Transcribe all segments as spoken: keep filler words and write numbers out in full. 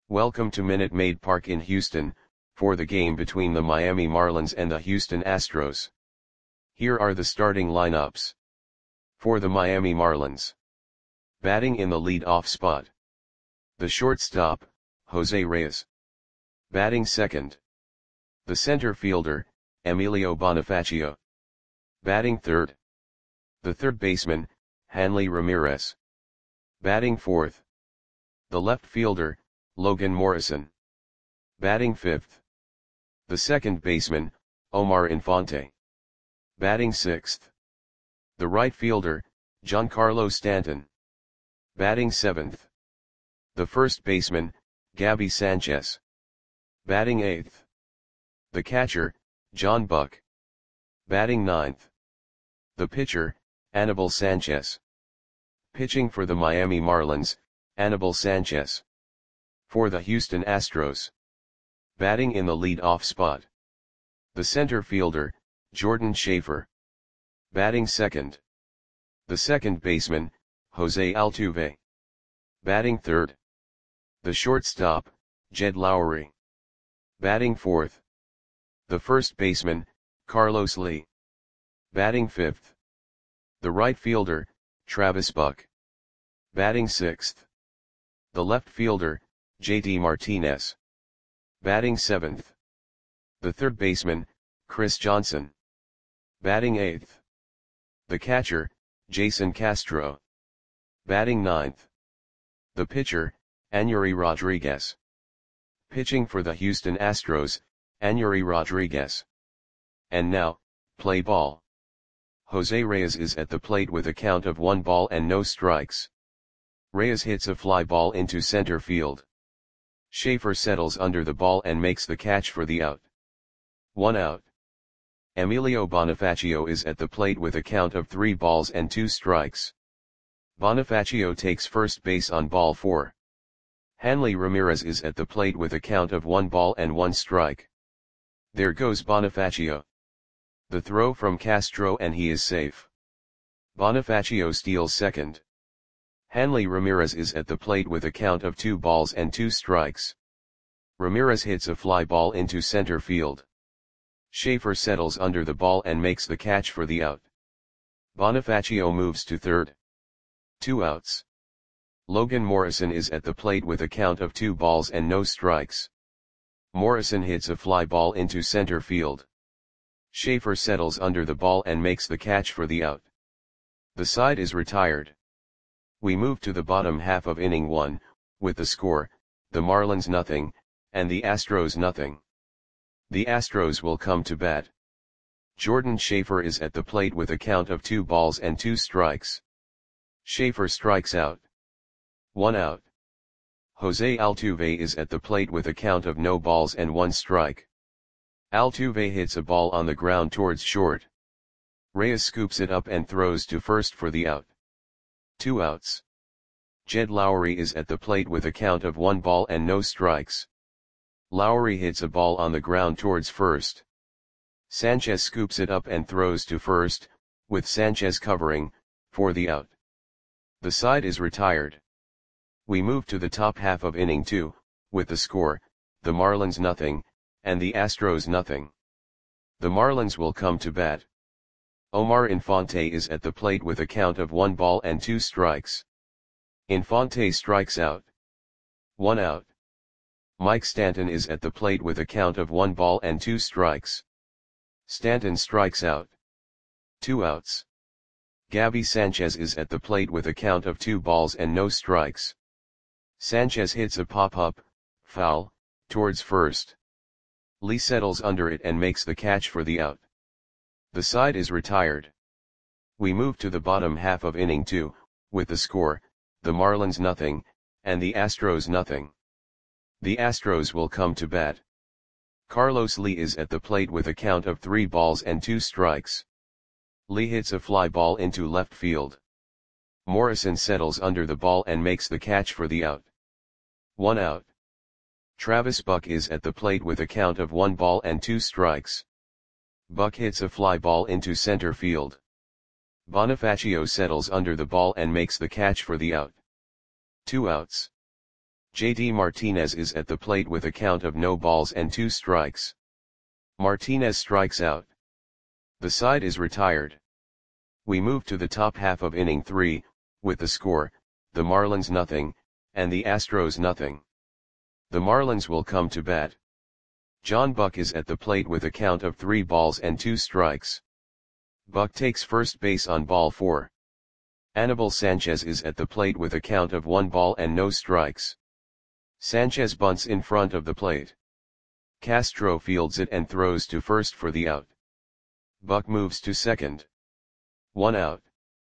Welcome to Minute Maid Park in Houston, for the game between the Miami Marlins and the Houston Astros. Here are the starting lineups. For the Miami Marlins. Batting in the lead-off spot. The shortstop, Jose Reyes. Batting second. The center fielder, Emilio Bonifacio. Batting third. The third baseman, Hanley Ramirez. Batting fourth. The left fielder, Logan Morrison. Batting fifth. The second baseman, Omar Infante. Batting sixth. The right fielder, Giancarlo Stanton. Batting seventh. The first baseman, Gabby Sanchez. Batting eighth. The catcher, John Buck. Batting ninth. The pitcher, Anibal Sanchez. Pitching for the Miami Marlins, Anibal Sanchez. For the Houston Astros. Batting in the lead-off spot. The center fielder, Jordan Schaefer. Batting second. The second baseman, Jose Altuve. Batting third. The shortstop, Jed Lowry. Batting fourth. The first baseman, Carlos Lee. Batting fifth. The right fielder, Travis Buck. Batting sixth. The left fielder, J D Martinez. Batting seventh. The third baseman, Chris Johnson. Batting eighth. The catcher, Jason Castro. Batting ninth. The pitcher, Anury Rodriguez. Pitching for the Houston Astros, Anury Rodriguez. And now, play ball. Jose Reyes is at the plate with a count of one ball and no strikes. Reyes hits a fly ball into center field. Schaefer settles under the ball and makes the catch for the out. One out. Emilio Bonifacio is at the plate with a count of three balls and two strikes. Bonifacio takes first base on ball four. Hanley Ramirez is at the plate with a count of one ball and one strike. There goes Bonifacio. The throw from Castro and he is safe. Bonifacio steals second. Hanley Ramirez is at the plate with a count of two balls and two strikes. Ramirez hits a fly ball into center field. Schaefer settles under the ball and makes the catch for the out. Bonifacio moves to third. Two outs. Logan Morrison is at the plate with a count of two balls and no strikes. Morrison hits a fly ball into center field. Schaefer settles under the ball and makes the catch for the out. The side is retired. We move to the bottom half of inning one, with the score, the Marlins nothing, and the Astros nothing. The Astros will come to bat. Jordan Schaefer is at the plate with a count of two balls and two strikes. Schaefer strikes out. One out. Jose Altuve is at the plate with a count of no balls and one strike. Altuve hits a ball on the ground towards short. Reyes scoops it up and throws to first for the out. Two outs. Jed Lowry is at the plate with a count of one ball and no strikes. Lowry hits a ball on the ground towards first. Sanchez scoops it up and throws to first, with Sanchez covering, for the out. The side is retired. We move to the top half of inning two, with the score, the Marlins nothing, and the Astros nothing. The Marlins will come to bat. Omar Infante is at the plate with a count of one ball and two strikes. Infante strikes out. One out. Mike Stanton is at the plate with a count of one ball and two strikes. Stanton strikes out. Two outs. Gabby Sanchez is at the plate with a count of two balls and no strikes. Sanchez hits a pop-up, foul, towards first. Lee settles under it and makes the catch for the out. The side is retired. We move to the bottom half of inning two, with the score, the Marlins nothing, and the Astros nothing. The Astros will come to bat. Carlos Lee is at the plate with a count of three balls and two strikes. Lee hits a fly ball into left field. Morrison settles under the ball and makes the catch for the out. One out. Travis Buck is at the plate with a count of one ball and two strikes. Buck hits a fly ball into center field. Bonifacio settles under the ball and makes the catch for the out. Two outs. J D Martinez is at the plate with a count of no balls and two strikes. Martinez strikes out. The side is retired. We move to the top half of inning three, with the score, the Marlins nothing, and the Astros nothing. The Marlins will come to bat. John Buck is at the plate with a count of three balls and two strikes. Buck takes first base on ball four. Anibal Sanchez is at the plate with a count of one ball and no strikes. Sanchez bunts in front of the plate. Castro fields it and throws to first for the out. Buck moves to second. One out.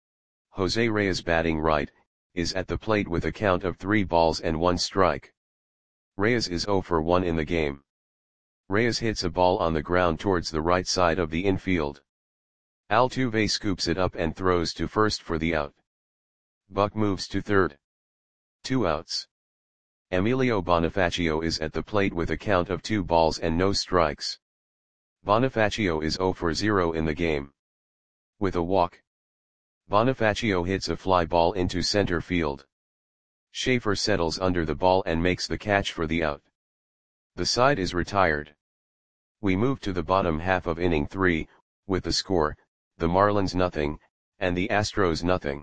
Jose Reyes, batting right, is at the plate with a count of three balls and one strike. Reyes is zero for one in the game. Reyes hits a ball on the ground towards the right side of the infield. Altuve scoops it up and throws to first for the out. Buck moves to third. Two outs. Emilio Bonifacio is at the plate with a count of two balls and no strikes. Bonifacio is zero for zero in the game. With a walk, Bonifacio hits a fly ball into center field. Schaefer settles under the ball and makes the catch for the out. The side is retired. We move to the bottom half of inning three, with the score, the Marlins nothing, and the Astros nothing.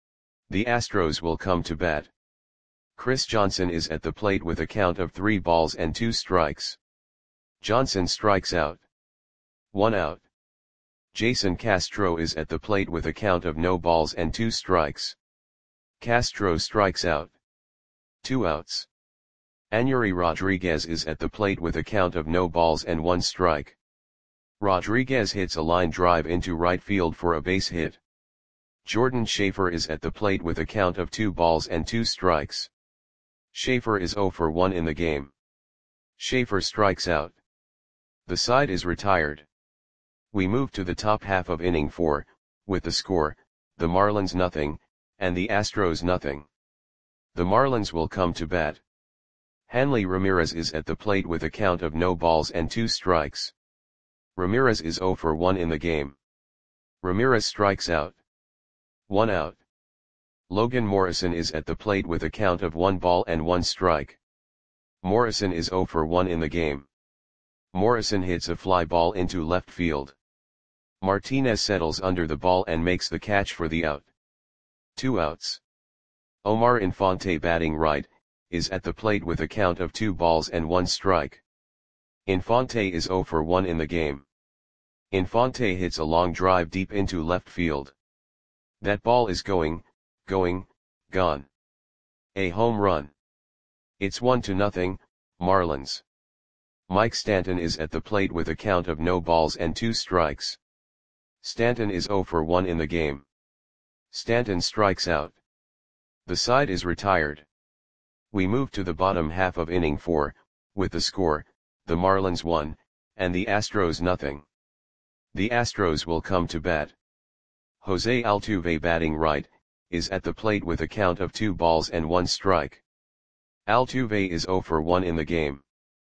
The Astros will come to bat. Chris Johnson is at the plate with a count of three balls and two strikes. Johnson strikes out. One out. Jason Castro is at the plate with a count of no balls and two strikes. Castro strikes out. Two outs. Anury Rodriguez is at the plate with a count of no balls and one strike. Rodriguez hits a line drive into right field for a base hit. Jordan Schaefer is at the plate with a count of two balls and two strikes. Schaefer is zero for one in the game. Schaefer strikes out. The side is retired. We move to the top half of inning four, with the score, the Marlins nothing, and the Astros nothing. The Marlins will come to bat. Hanley Ramirez is at the plate with a count of no balls and two strikes. Ramirez is zero for one in the game. Ramirez strikes out. One out. Logan Morrison is at the plate with a count of one ball and one strike. Morrison is zero for one in the game. Morrison hits a fly ball into left field. Martinez settles under the ball and makes the catch for the out. Two outs. Omar Infante, batting right, is at the plate with a count of two balls and one strike. Infante is zero for one in the game. Infante hits a long drive deep into left field. That ball is going, going, gone. A home run. It's one to nothing, Marlins. Mike Stanton is at the plate with a count of no balls and two strikes. Stanton is zero for one in the game. Stanton strikes out. The side is retired. We move to the bottom half of inning four, with the score, the Marlins one, and the Astros nothing. The Astros will come to bat. Jose Altuve, batting right, is at the plate with a count of two balls and one strike. Altuve is zero for one in the game.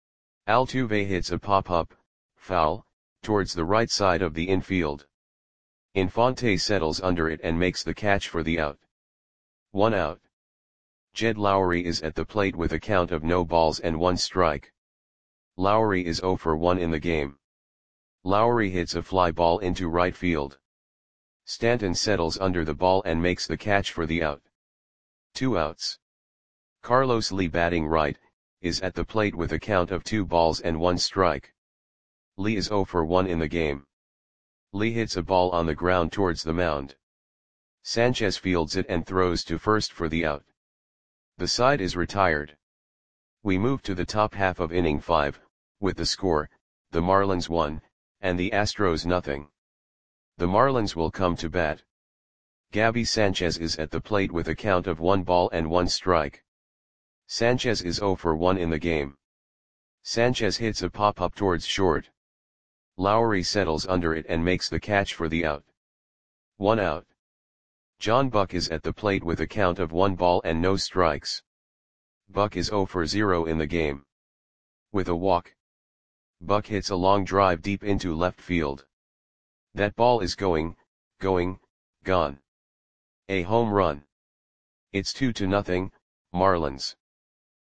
Altuve hits a pop-up, foul, towards the right side of the infield. Infante settles under it and makes the catch for the out. One out. Jed Lowry is at the plate with a count of no balls and one strike. Lowry is zero for one in the game. Lowry hits a fly ball into right field. Stanton settles under the ball and makes the catch for the out. Two outs. Carlos Lee, batting right, is at the plate with a count of two balls and one strike. Lee is zero for one in the game. Lee hits a ball on the ground towards the mound. Sanchez fields it and throws to first for the out. The side is retired. We move to the top half of inning five, with the score, the Marlins one, and the Astros nothing. The Marlins will come to bat. Gabby Sanchez is at the plate with a count of one ball and one strike. Sanchez is zero for one in the game. Sanchez hits a pop-up towards short. Lowry settles under it and makes the catch for the out. One out. John Buck is at the plate with a count of one ball and no strikes. Buck is zero for zero in the game. With a walk, Buck hits a long drive deep into left field. That ball is going, going, gone. A home run. It's two to nothing, Marlins.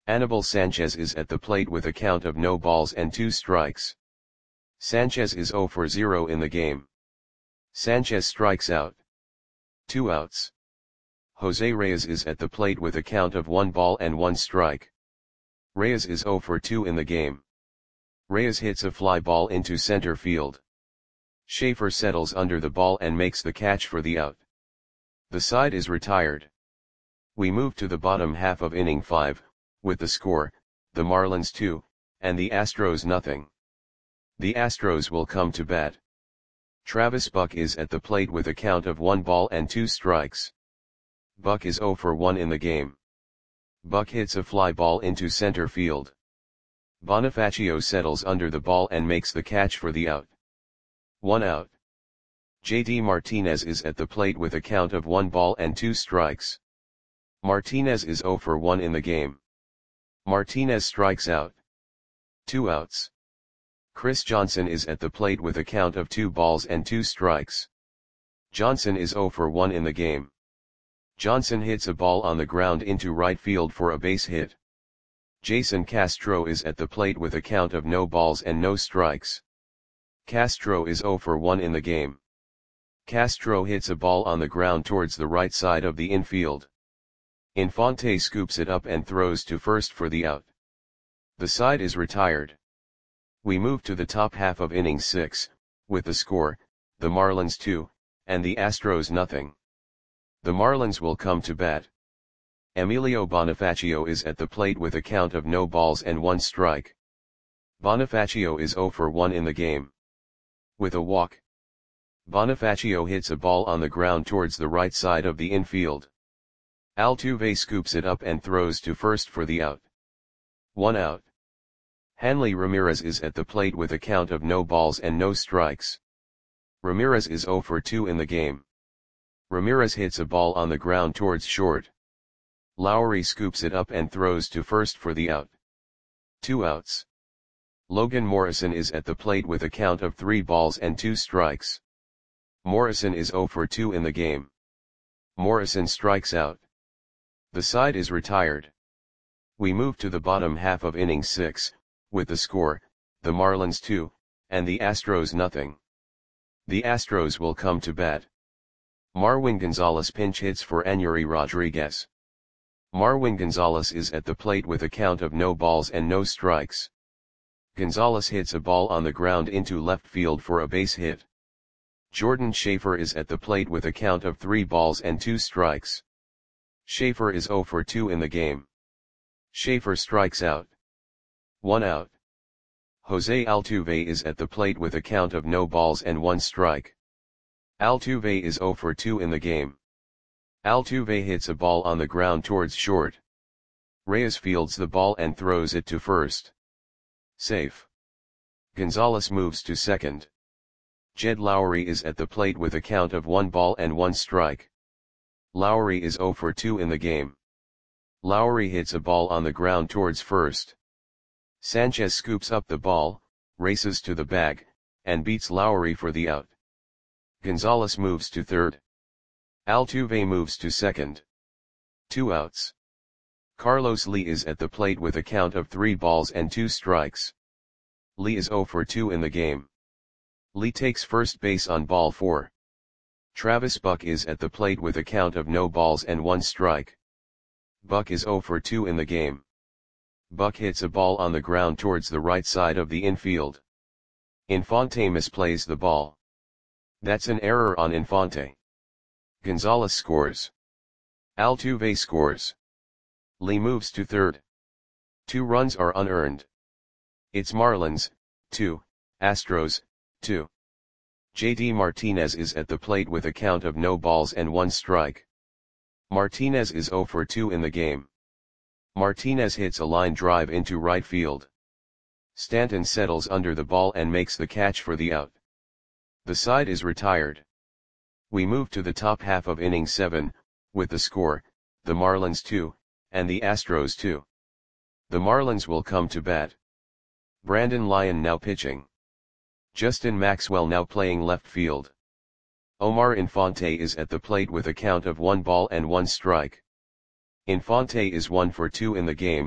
Anibal Sanchez is at the plate with a count of no balls and two strikes. Sanchez is zero for zero in the game. Sanchez strikes out. Two outs. Jose Reyes is at the plate with a count of one ball and one strike. Reyes is zero for two in the game. Reyes hits a fly ball into center field. Schaefer settles under the ball and makes the catch for the out. The side is retired. We move to the bottom half of inning five, with the score, the Marlins two, and the Astros nothing. The Astros will come to bat. Travis Buck is at the plate with a count of one ball and two strikes. Buck is zero for one in the game. Buck hits a fly ball into center field. Bonifacio settles under the ball and makes the catch for the out. One out. J D Martinez is at the plate with a count of one ball and two strikes. Martinez is zero for one in the game. Martinez strikes out. Two outs. Chris Johnson is at the plate with a count of two balls and two strikes. Johnson is zero for one in the game. Johnson hits a ball on the ground into right field for a base hit. Jason Castro is at the plate with a count of no balls and no strikes. Castro is zero for one in the game. Castro hits a ball on the ground towards the right side of the infield. Infante scoops it up and throws to first for the out. The side is retired. We move to the top half of inning six, with the score, the Marlins two, and the Astros nothing. The Marlins will come to bat. Emilio Bonifacio is at the plate with a count of no balls and one strike. Bonifacio is zero for one in the game. With a walk. Bonifacio hits a ball on the ground towards the right side of the infield. Altuve scoops it up and throws to first for the out. One out. Hanley Ramirez is at the plate with a count of no balls and no strikes. Ramirez is zero for two in the game. Ramirez hits a ball on the ground towards short. Lowry scoops it up and throws to first for the out. Two outs. Logan Morrison is at the plate with a count of three balls and two strikes. Morrison is zero for two in the game. Morrison strikes out. The side is retired. We move to the bottom half of inning six, with the score, the Marlins two, and the Astros nothing. The Astros will come to bat. Marwin Gonzalez pinch hits for Anury Rodriguez. Marwin Gonzalez is at the plate with a count of no balls and no strikes. Gonzalez hits a ball on the ground into left field for a base hit. Jordan Schaefer is at the plate with a count of three balls and two strikes. Schaefer is zero for two in the game. Schaefer strikes out. One out. Jose Altuve is at the plate with a count of no balls and one strike. Altuve is zero for two in the game. Altuve hits a ball on the ground towards short. Reyes fields the ball and throws it to first. Safe. Gonzalez moves to second. Jed Lowry is at the plate with a count of one ball and one strike. Lowry is zero for two in the game. Lowry hits a ball on the ground towards first. Sanchez scoops up the ball, races to the bag, and beats Lowry for the out. Gonzalez moves to third. Altuve moves to second. Two outs. Carlos Lee is at the plate with a count of three balls and two strikes. Lee is zero for two in the game. Lee takes first base on ball four. Travis Buck is at the plate with a count of no balls and one strike. Buck is zero for two in the game. Buck hits a ball on the ground towards the right side of the infield. Infante misplays the ball. That's an error on Infante. Gonzalez scores. Altuve scores. Lee moves to third. Two runs are unearned. It's Marlins, two, Astros, two. J D Martinez is at the plate with a count of no balls and one strike. Martinez is zero for two in the game. Martinez hits a line drive into right field. Stanton settles under the ball and makes the catch for the out. The side is retired. We move to the top half of inning seven, with the score, the Marlins two, and the Astros two. The Marlins will come to bat. Brandon Lyon now pitching. Justin Maxwell now playing left field. Omar Infante is at the plate with a count of one ball and one strike. Infante is one for two in the game,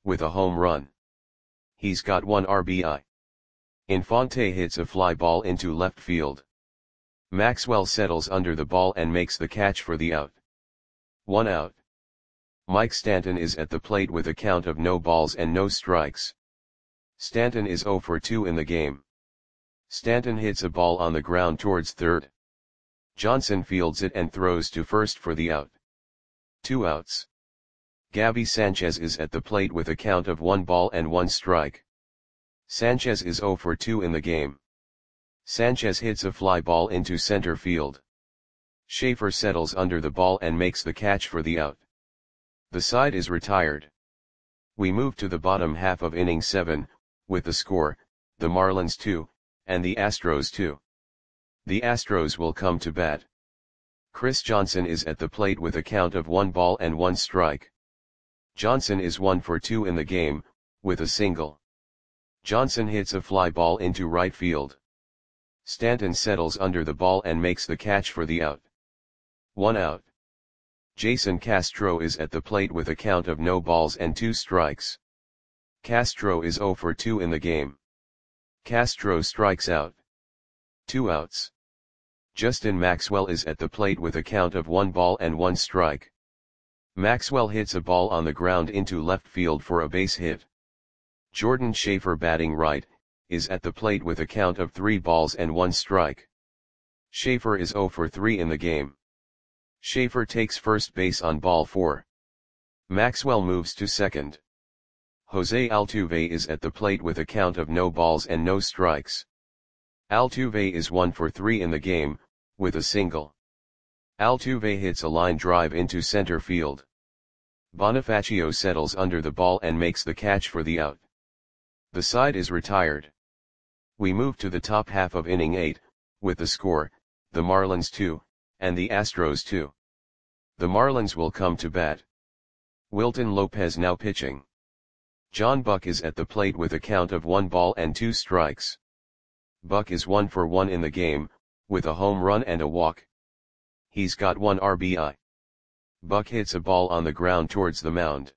with a home run. He's got one R B I. Infante hits a fly ball into left field. Maxwell settles under the ball and makes the catch for the out. One out. Mike Stanton is at the plate with a count of no balls and no strikes. Stanton is zero for two in the game. Stanton hits a ball on the ground towards third. Johnson fields it and throws to first for the out. Two outs. Gabby Sanchez is at the plate with a count of one ball and one strike. Sanchez is zero for two in the game. Sanchez hits a fly ball into center field. Schaefer settles under the ball and makes the catch for the out. The side is retired. We move to the bottom half of inning seven, with the score, the Marlins two, and the Astros two. The Astros will come to bat. Chris Johnson is at the plate with a count of one ball and one strike. Johnson is one for two in the game, with a single. Johnson hits a fly ball into right field. Stanton settles under the ball and makes the catch for the out. One out. Jason Castro is at the plate with a count of no balls and two strikes. Castro is zero for two in the game. Castro strikes out. Two outs. Justin Maxwell is at the plate with a count of one ball and one strike. Maxwell hits a ball on the ground into left field for a base hit. Jordan Schaefer, batting right, is at the plate with a count of three balls and one strike. Schaefer is zero for three in the game. Schaefer takes first base on ball four. Maxwell moves to second. Jose Altuve is at the plate with a count of no balls and no strikes. Altuve is one for three in the game, with a single. Altuve hits a line drive into center field. Bonifacio settles under the ball and makes the catch for the out. The side is retired. We move to the top half of inning eight, with the score, the Marlins two, and the Astros two. The Marlins will come to bat. Wilton Lopez now pitching. John Buck is at the plate with a count of one ball and two strikes. Buck is one for one in the game, with a home run and a walk. He's got one R B I. Buck hits a ball on the ground towards the mound.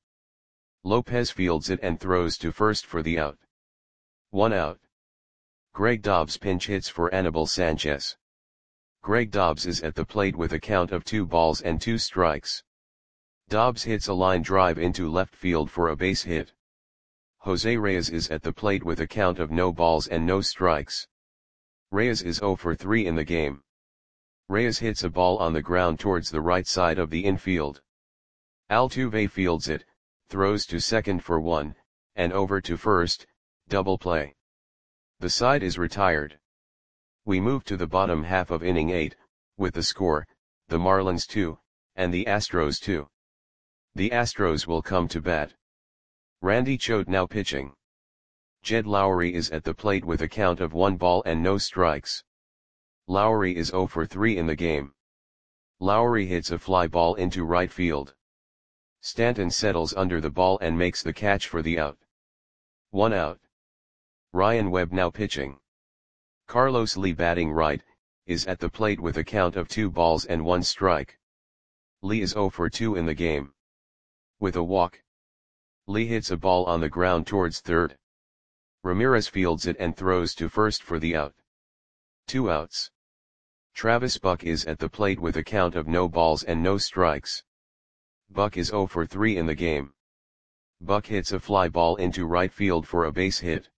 Lopez fields it and throws to first for the out. One out. Greg Dobbs pinch hits for Anibal Sanchez. Greg Dobbs is at the plate with a count of two balls and two strikes. Dobbs hits a line drive into left field for a base hit. Jose Reyes is at the plate with a count of no balls and no strikes. Reyes is zero for three in the game. Reyes hits a ball on the ground towards the right side of the infield. Altuve fields it, throws to second for one, and over to first, double play. The side is retired. We move to the bottom half of inning eight, with the score, the Marlins two, and the Astros two. The Astros will come to bat. Randy Choate now pitching. Jed Lowry is at the plate with a count of one ball and no strikes. Lowry is zero for three in the game. Lowry hits a fly ball into right field. Stanton settles under the ball and makes the catch for the out. One out. Ryan Webb now pitching. Carlos Lee, batting right, is at the plate with a count of two balls and one strike. Lee is zero for two in the game. With a walk. Lee hits a ball on the ground towards third. Ramirez fields it and throws to first for the out. Two outs. Travis Buck is at the plate with a count of no balls and no strikes. Buck is zero for three in the game. Buck hits a fly ball into right field for a base hit.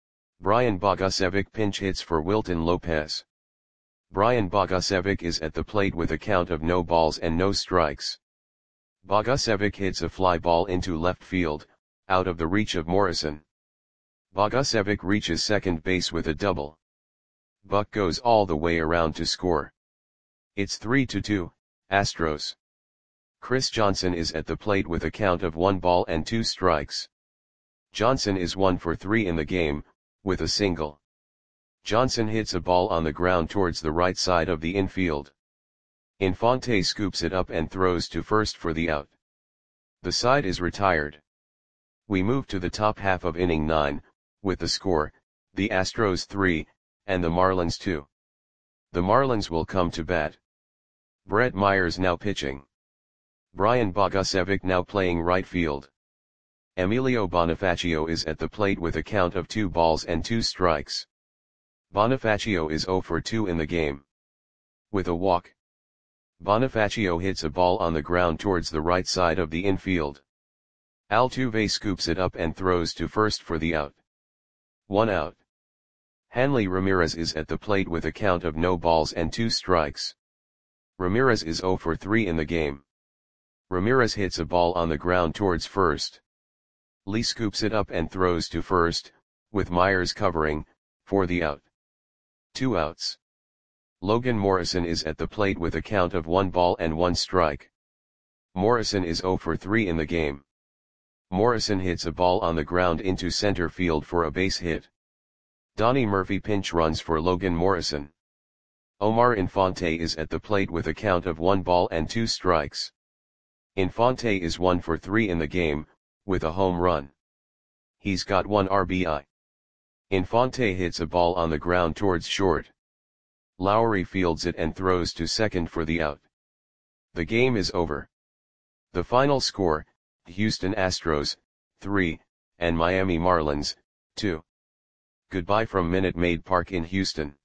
Brian Bogusevic pinch hits for Wilton Lopez. Brian Bogusevic is at the plate with a count of no balls and no strikes. Bogusevic hits a fly ball into left field, out of the reach of Morrison. Bogusevic reaches second base with a double. Buck goes all the way around to score. It's three to two, Astros. Chris Johnson is at the plate with a count of one ball and two strikes. Johnson is one for three in the game, with a single. Johnson hits a ball on the ground towards the right side of the infield. Infante scoops it up and throws to first for the out. The side is retired. We move to the top half of inning nine, with the score, the Astros three, and the Marlins two. The Marlins will come to bat. Brett Myers now pitching. Brian Bogusevic now playing right field. Emilio Bonifacio is at the plate with a count of two balls and two strikes. Bonifacio is zero for two in the game. With a walk, Bonifacio hits a ball on the ground towards the right side of the infield. Altuve scoops it up and throws to first for the out. One out. Hanley Ramirez is at the plate with a count of no balls and two strikes. Ramirez is zero for three in the game. Ramirez hits a ball on the ground towards first. Lee scoops it up and throws to first, with Myers covering, for the out. Two outs. Logan Morrison is at the plate with a count of one ball and one strike. Morrison is zero for three in the game. Morrison hits a ball on the ground into center field for a base hit. Donnie Murphy pinch runs for Logan Morrison. Omar Infante is at the plate with a count of one ball and two strikes. Infante is one for three in the game, with a home run. He's got one R B I. Infante hits a ball on the ground towards short. Lowry fields it and throws to second for the out. The game is over. The final score, Houston Astros, three, and Miami Marlins, two. Goodbye from Minute Maid Park in Houston.